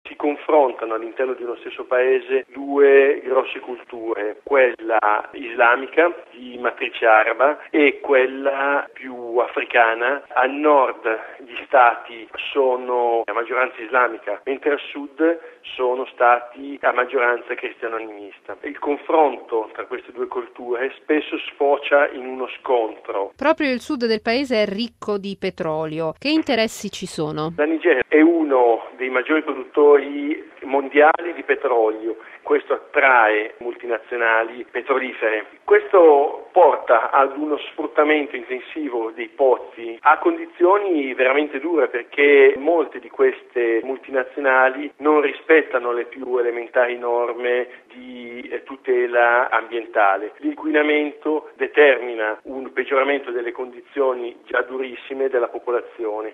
si confrontano all'interno di uno stesso paese due grosse culture, quella islamica di matrice araba e quella più africana. Al nord gli stati sono a maggioranza islamica, mentre al sud sono stati a maggioranza cristiano-animista. Il confronto tra queste due culture spesso sfocia in uno scontro. Proprio il sud del paese è ricco di petrolio. Che interessi ci sono? La Nigeria è uno dei maggiori produttori mondiali di petrolio. Questo attrae multinazionali petrolifere. Questo porta ad uno sfruttamento intensivo dei pozzi a condizioni veramente dure, perché molte di queste multinazionali non rispettano le più elementari norme di tutela ambientale. L'inquinamento determina un peggioramento delle condizioni già durissime della popolazione.